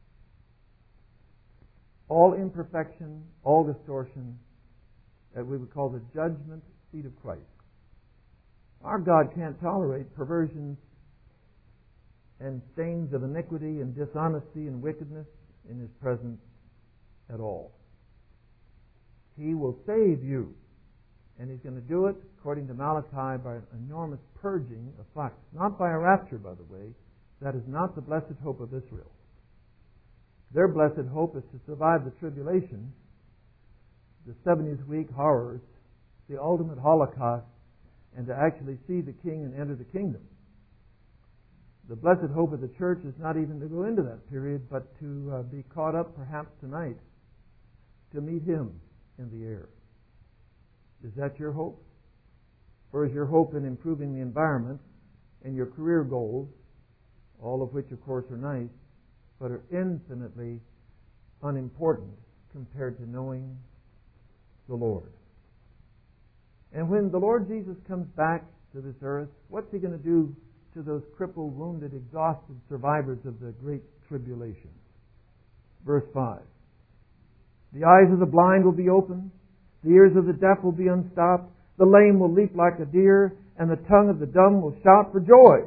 all imperfection, all distortion, that we would call the judgment seat of Christ. Our God can't tolerate perversions and stains of iniquity and dishonesty and wickedness in his presence at all. He will save you. And he's going to do it, according to Malachi, by an enormous purging of flocks. Not by a rapture, by the way. That is not the blessed hope of Israel. Their blessed hope is to survive the tribulation, the seventieth week horrors, the ultimate Holocaust, and to actually see the King and enter the kingdom. The blessed hope of the church is not even to go into that period, but to uh, be caught up perhaps tonight to meet him in the air. Is that your hope? Or is your hope in improving the environment and your career goals, all of which, of course, are nice, but are infinitely unimportant compared to knowing the Lord? And when the Lord Jesus comes back to this earth, what's he going to do to those crippled, wounded, exhausted survivors of the great tribulation? Verse five. The eyes of the blind will be opened. The ears of the deaf will be unstopped. The lame will leap like a deer, and the tongue of the dumb will shout for joy.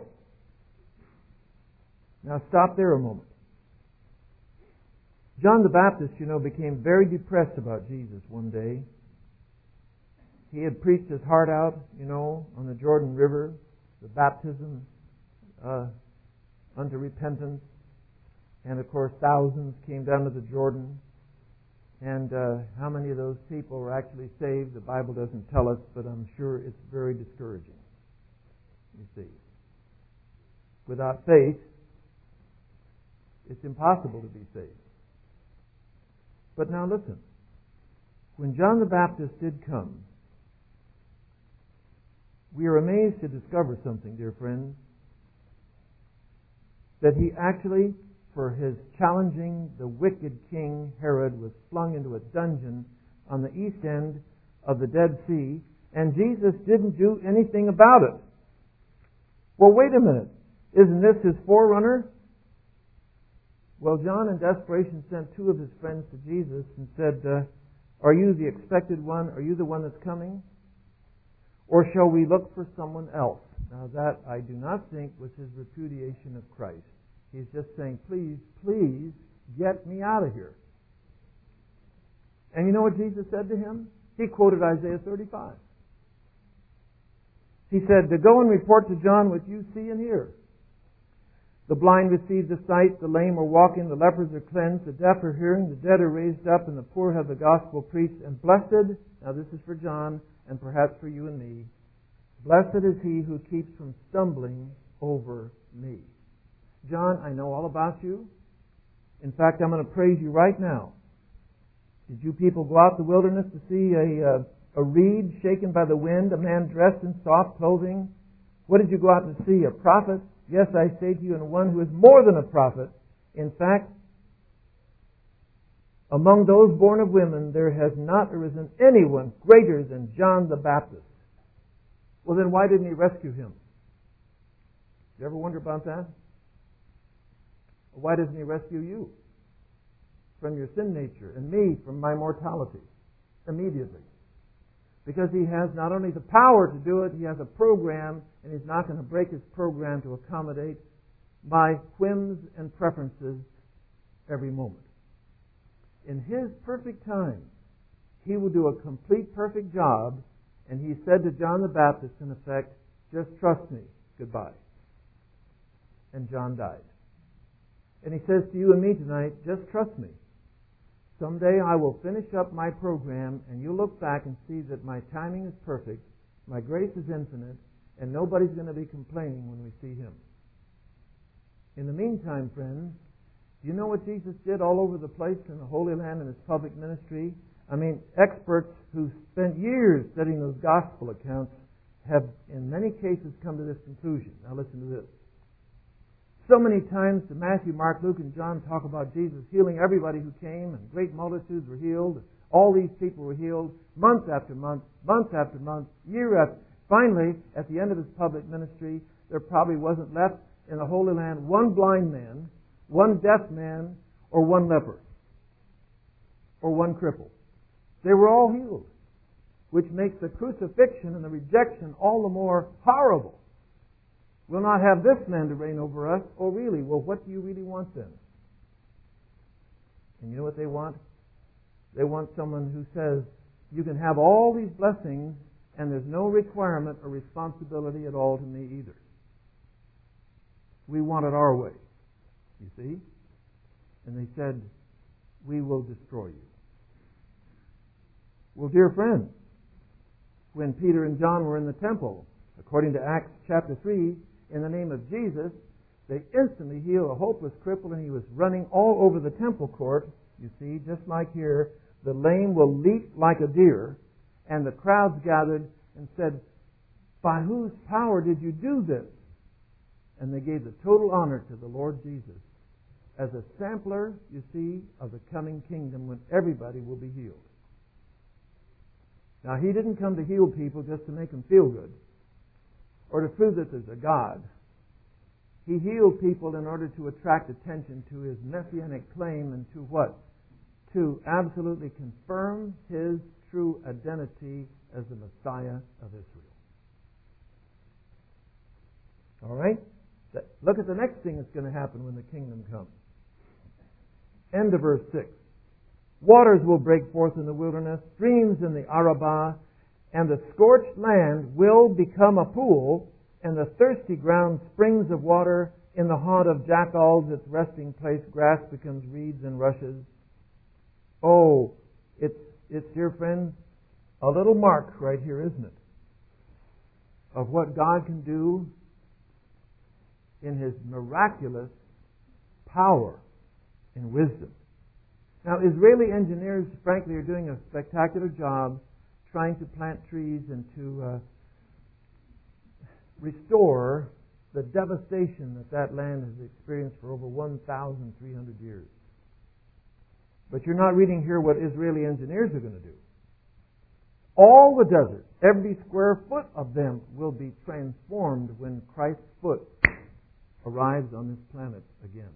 Now stop there a moment. John the Baptist, you know, became very depressed about Jesus one day. He had preached his heart out, you know, on the Jordan River, the baptism uh, unto repentance. And of course, thousands came down to the Jordan. And uh, how many of those people were actually saved, the Bible doesn't tell us, but I'm sure it's very discouraging. You see. Without faith, it's impossible to be saved. But now listen. When John the Baptist did come, we are amazed to discover something, dear friends, that he actually, for his challenging the wicked king Herod, was flung into a dungeon on the east end of the Dead Sea, and Jesus didn't do anything about it. Well, wait a minute. Isn't this his forerunner? Well, John in desperation sent two of his friends to Jesus and said, uh, are you the expected one? Are you the one that's coming? Or shall we look for someone else? Now that, I do not think, was his repudiation of Christ. He's just saying, please, please, get me out of here. And you know what Jesus said to him? He quoted Isaiah thirty-five. He said, to go and report to John what you see and hear. The blind receive the sight, the lame are walking, the lepers are cleansed, the deaf are hearing, the dead are raised up, and the poor have the gospel preached. And blessed, now this is for John, and perhaps for you and me, blessed is he who keeps from stumbling over me. John, I know all about you. In fact, I'm going to praise you right now. Did you people go out in the wilderness to see a, uh, a reed shaken by the wind, a man dressed in soft clothing? What did you go out to see? A prophet? Yes, I say to you, and one who is more than a prophet. In fact, among those born of women, there has not arisen anyone greater than John the Baptist. Well, then why didn't he rescue him? You ever wonder about that? Why doesn't he rescue you from your sin nature and me from my mortality immediately? Because he has not only the power to do it, he has a program, and he's not going to break his program to accommodate my whims and preferences every moment. In his perfect time, he will do a complete perfect job, and he said to John the Baptist, in effect, just trust me, goodbye. And John died. And He says to you and me tonight, just trust me. Someday I will finish up my program and you'll look back and see that my timing is perfect, my grace is infinite, and nobody's going to be complaining when we see Him. In the meantime, friends, do you know what Jesus did all over the place in the Holy Land in His public ministry? I mean, experts who spent years studying those gospel accounts have in many cases come to this conclusion. Now listen to this. So many times do Matthew, Mark, Luke, and John talk about Jesus healing everybody who came, and great multitudes were healed. All these people were healed month after month, month after month, year after. Finally, at the end of His public ministry, there probably wasn't left in the Holy Land one blind man, one deaf man, or one leper, or one cripple. They were all healed, which makes the crucifixion and the rejection all the more horrible. We'll not have this man to reign over us. Oh, really? Well, what do you really want then? And you know what they want? They want someone who says, you can have all these blessings and there's no requirement or responsibility at all to me either. We want it our way, you see? And they said, we will destroy you. Well, dear friends, when Peter and John were in the temple, according to Acts chapter three, in the name of Jesus, they instantly healed a hopeless cripple, and he was running all over the temple court. You see, just like here, the lame will leap like a deer, and the crowds gathered and said, by whose power did you do this? And they gave the total honor to the Lord Jesus as a sampler, you see, of the coming kingdom when everybody will be healed. Now, He didn't come to heal people just to make them feel good or to prove that there's a God. He healed people in order to attract attention to His messianic claim and to what? To absolutely confirm His true identity as the Messiah of Israel. All right? Look at the next thing that's going to happen when the kingdom comes. End of verse six. Waters will break forth in the wilderness, streams in the Arabah, and the scorched land will become a pool, and the thirsty ground springs of water. In the haunt of jackals, its resting place, grass becomes reeds and rushes. Oh, it's, it's, dear friends, a little mark right here, isn't it? Of what God can do in His miraculous power and wisdom. Now, Israeli engineers, frankly, are doing a spectacular job trying to plant trees and to uh, restore the devastation that that land has experienced for over one thousand three hundred years. But you're not reading here what Israeli engineers are going to do. All the desert, every square foot of them will be transformed when Christ's foot arrives on this planet again.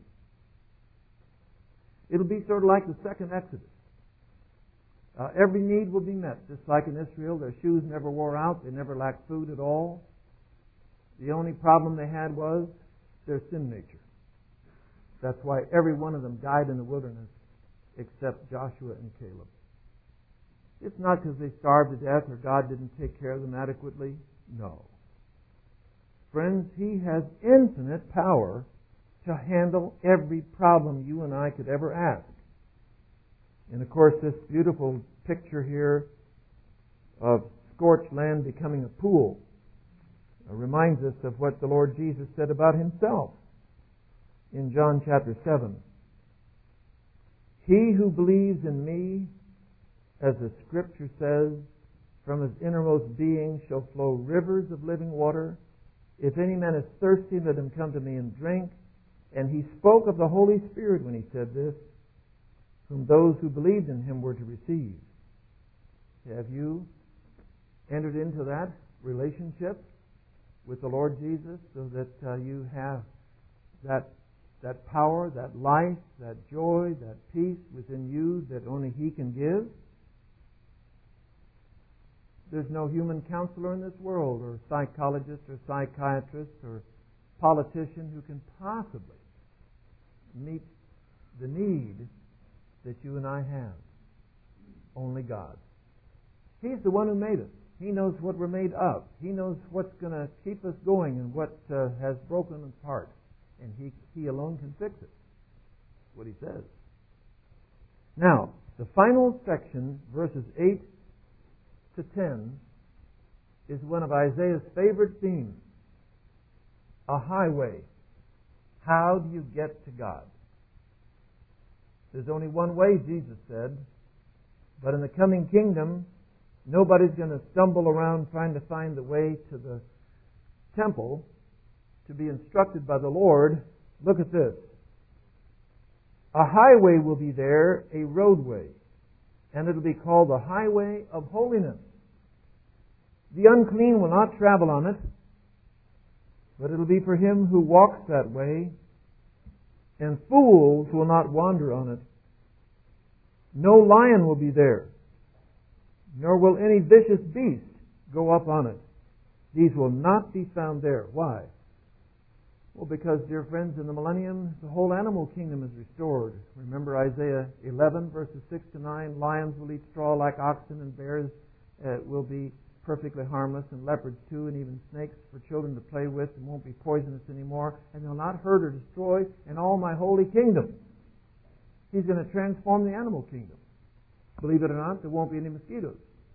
It'll be sort of like the second Exodus. Uh, every need will be met, just like in Israel. Their shoes never wore out. They never lacked food at all. The only problem they had was their sin nature. That's why every one of them died in the wilderness except Joshua and Caleb. It's not because they starved to death or God didn't take care of them adequately. No. Friends, He has infinite power to handle every problem you and I could ever ask. And of course, this beautiful picture here of scorched land becoming a pool reminds us of what the Lord Jesus said about Himself in John chapter seven. He who believes in me, as the Scripture says, from his innermost being shall flow rivers of living water. If any man is thirsty, let him come to me and drink. And He spoke of the Holy Spirit when He said this, whom those who believed in Him were to receive. Have you entered into that relationship with the Lord Jesus so that uh, you have that that power, that life, that joy, that peace within you that only He can give? There's no human counselor in this world, or psychologist, or psychiatrist, or politician who can possibly meet the need that you and I have. Only God. He's the one who made us. He knows what we're made of. He knows what's going to keep us going and what uh, has broken apart. And he, he alone can fix it. what he says. Now, the final section, verses eight to ten, is one of Isaiah's favorite themes. A highway. How do you get to God? There's only one way, Jesus said. But in the coming kingdom, nobody's going to stumble around trying to find the way to the temple to be instructed by the Lord. Look at this. A highway will be there, a roadway, and it'll be called the highway of holiness. The unclean will not travel on it, but it'll be for him who walks that way, and fools will not wander on it. No lion will be there, nor will any vicious beast go up on it. These will not be found there. Why? Well, because, dear friends, in the millennium, the whole animal kingdom is restored. Remember Isaiah eleven, verses six to nine, lions will eat straw like oxen, and bears uh, will be perfectly harmless, and leopards too, and even snakes for children to play with, and won't be poisonous anymore, and they'll not hurt or destroy in all my holy kingdom. He's going to transform the animal kingdom. Believe it or not, there won't be any mosquitoes.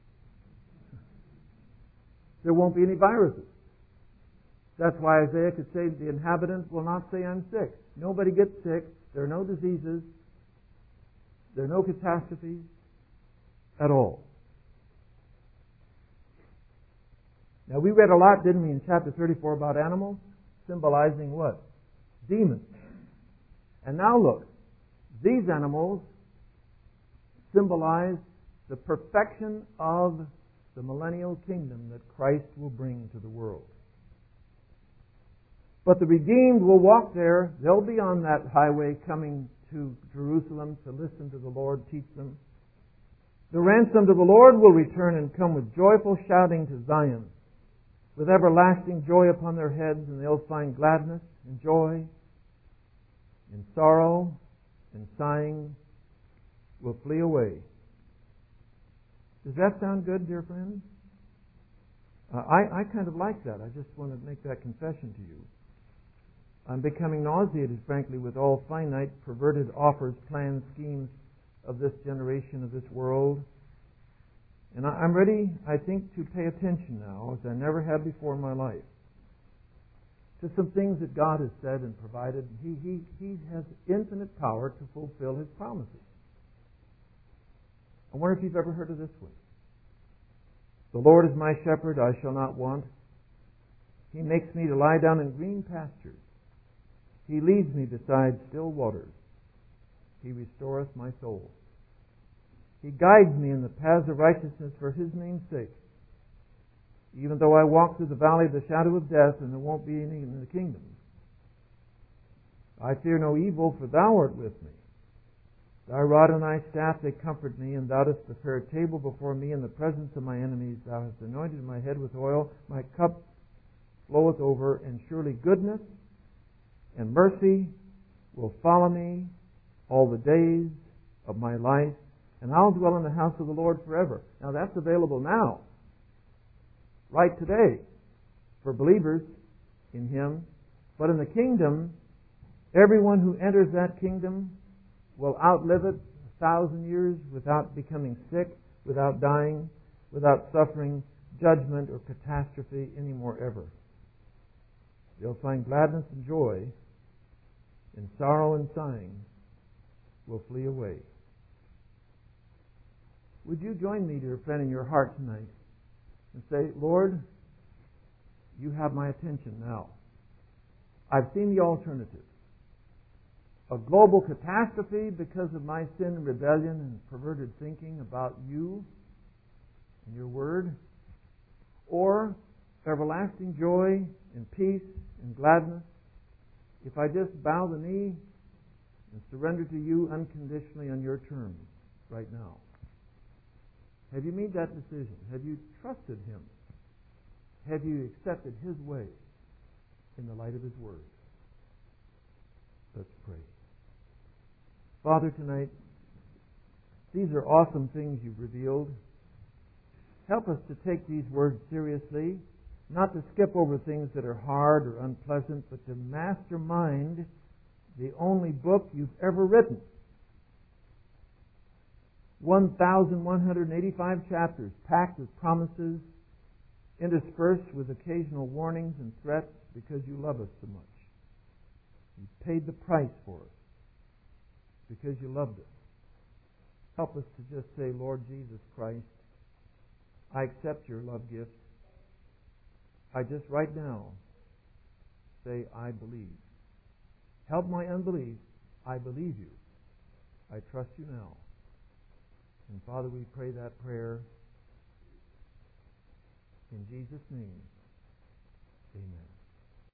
There won't be any viruses. That's why Isaiah could say the inhabitants will not say, I'm sick. Nobody gets sick. There are no diseases. There are no catastrophes at all. Now, we read a lot, didn't we, in chapter thirty-four about animals, symbolizing what? Demons. And now look, these animals symbolize the perfection of the millennial kingdom that Christ will bring to the world. But the redeemed will walk there. They'll be on that highway coming to Jerusalem to listen to the Lord teach them. The ransomed of the Lord will return and come with joyful shouting to Zion, with everlasting joy upon their heads, and they'll find gladness and joy, and sorrow and sighing will flee away. Does that sound good, dear friends? Uh, I, I kind of like that. I just want to make that confession to you. I'm becoming nauseated, frankly, with all finite, perverted offers, plans, schemes of this generation, of this world. And I'm ready, I think, to pay attention now, as I never have before in my life, to some things that God has said and provided. He, he, he has infinite power to fulfill His promises. I wonder if you've ever heard of this one. The Lord is my shepherd, I shall not want. He makes me to lie down in green pastures. He leads me beside still waters. He restoreth my soul. He guides me in the paths of righteousness for His name's sake. Even though I walk through the valley of the shadow of death, and there won't be any in the kingdom, I fear no evil, for Thou art with me. Thy rod and Thy staff, they comfort me, and Thou dost prepare a table before me in the presence of my enemies. Thou hast anointed my head with oil. My cup floweth over, and surely goodness and mercy will follow me all the days of my life, and I'll dwell in the house of the Lord forever. Now that's available now, right today, for believers in Him. But in the kingdom, everyone who enters that kingdom will outlive it a thousand years without becoming sick, without dying, without suffering judgment or catastrophe anymore ever. They'll find gladness and joy, and sorrow and sighing will flee away. Would you join me, dear friend, in your heart tonight and say, Lord, You have my attention now. I've seen the alternative. A global catastrophe because of my sin and rebellion and perverted thinking about You and Your Word, or everlasting joy and peace and gladness if I just bow the knee and surrender to You unconditionally on Your terms right now. Have you made that decision? Have you trusted Him? Have you accepted His way in the light of His Word? Let's pray. Father, tonight, these are awesome things You've revealed. Help us to take these words seriously, not to skip over things that are hard or unpleasant, but to mastermind the only book you've ever written. one thousand one hundred eighty-five chapters, packed with promises, interspersed with occasional warnings and threats because you love us so much. You paid the price for us because you loved us. Help us to just say, Lord Jesus Christ, I accept your love gift. I just right now say, I believe. Help my unbelief. I believe you. I trust you now. And Father, we pray that prayer in Jesus' name. Amen.